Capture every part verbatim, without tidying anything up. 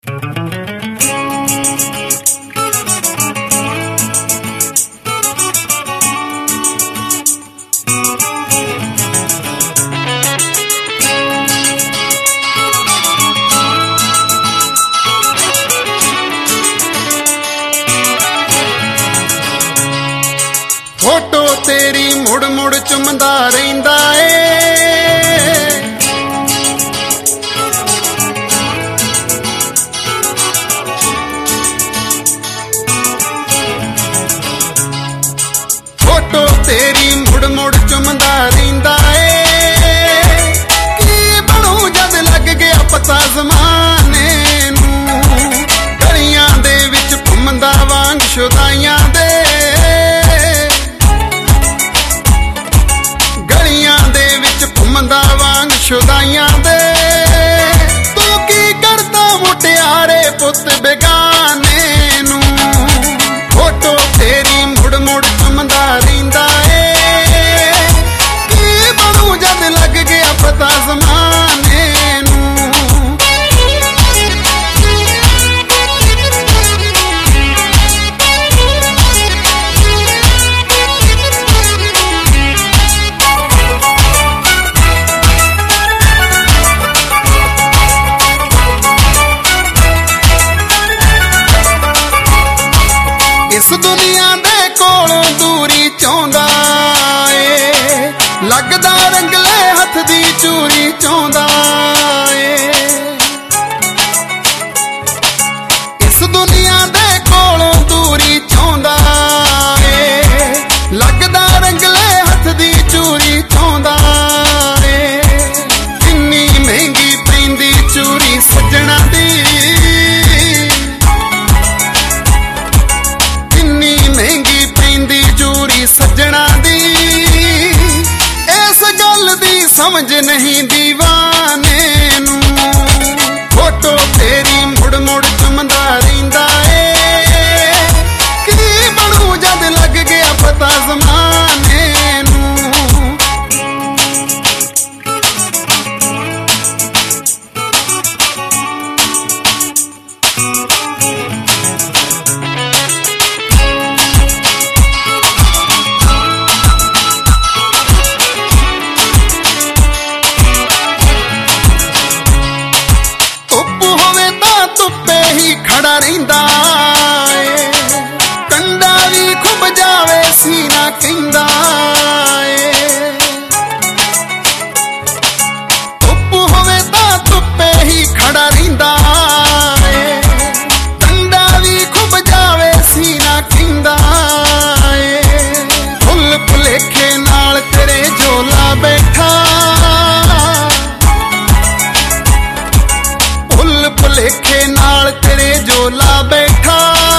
Photo तेरी मुड़ मुड़ चुमदा रहिंदा ए, फोटो तेरी मुड़ मुड़ चुमदा रहिंदा ए, की बनू जद लग गया पता ज़माने नूं, गलियां दे विच घुमदा वांग शुदाइयां दे, वांग शुदाइयां दे, तू की करदा मुटियारे पुत बेगाने नूं, फोटो तेरी मुड़ मुड़ चुमदा रहिंदा ए, की बनू जद लग गया पता ज़माने नूं। इस दुनिया दे कोलों दूरी चाहुंदा ए, लगदा रंगले हथ दी चूरी चाहुंदा ए, इस दुनिया दे कोलों दूरी चाहुंदा ए, लगदा रंगले हथ दी चूरी चाहुंदा ए, किन्नी महंगी पैंदी चूरी सज्जणा दी, महंगी पैंदी चूरी सज्जणा दी, इस गल दी समझ नहीं दीवाने नूं, फोटो तेरी मुड़ मुड़ चुमदा रहिंदा ए, की बनू जद लग गया पता ज़माने नूं। खड़ा रहिंदा ए, कंडा भी खुब जावे सीना कहंदा ए, धुप होवे तां धुप्पे ही खड़ा रहिंदा ए, कंडा भी खुब जावे सीना कहंदा ए, फुल भुलेखे नाल तेरे झोला बैठा, फुल भुलेखे नाल तेरे झोला बैठा,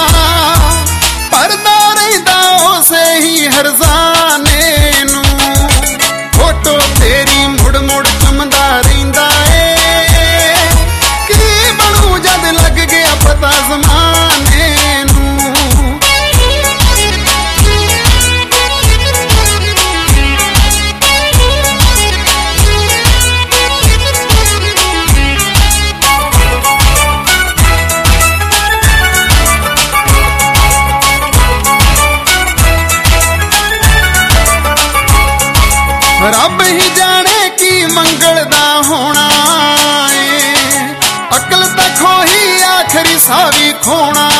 परदा रहिंदा उसे ही हरजाने नूं, फोटो तेरी मुड़ मुड़ चुमदा रहिंदा ए, की बनू जद लग गया पता ज़माने नूं। रब ही जाने की मंगलदा होना ए, अकल तक खोही आखरी सावी खोना